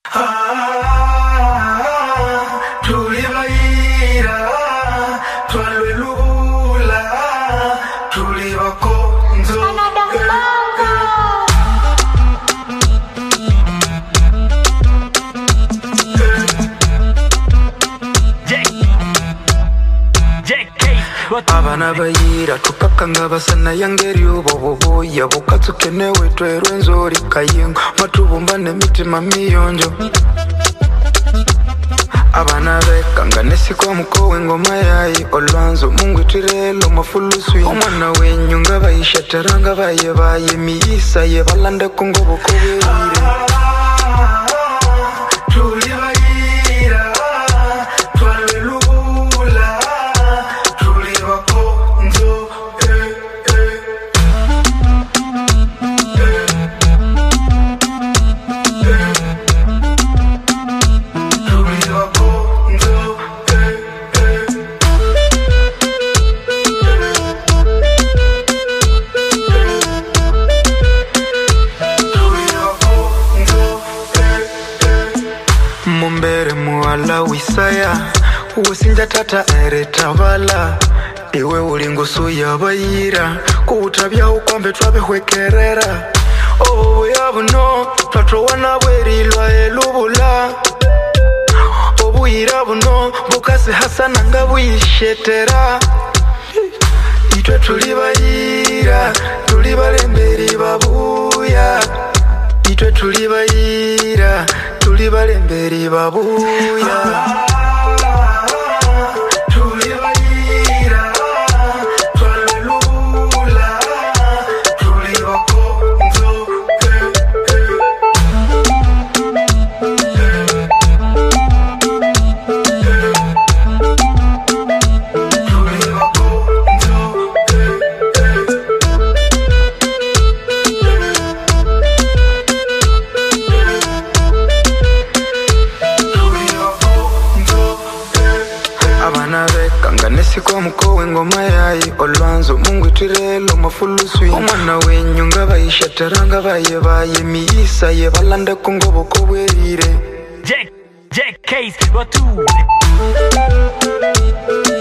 Tulibaira, twalwelula, tulibakonzo. Abana bayira tukakanga basana yangeri ubobobo yabukazukenewe twerwenzori kayengo matubumbane mitima miyonjo. Abana bekanga nesiko mukowe ngoma yayi olwanzo Mungu itirelo mafuluswi omwana wenyu ngabayishateranga baye miyisa ye balande kungobo kubirire. Mumbere muala wisaya usinja tata eretabala iwe ulingusu yabayira kuutabya ukwambe twabehwekerera obu yabuno twatwana bwerilwa elubula obuyira buno bukase hasana nga buyishetera itwe tulibayira tulibalemberi babuya itwe tulibayira tulibalemberi babuya. Tulibayira twalwelula tulibakonzo. Abana bekanga nesiko mukowe ngoma yayi olwanzo Mungu itirelo mafuluswi omwana wenyu ngabayishateranga baye miyisa ye balande kungobo kubwirire. Jack Case, what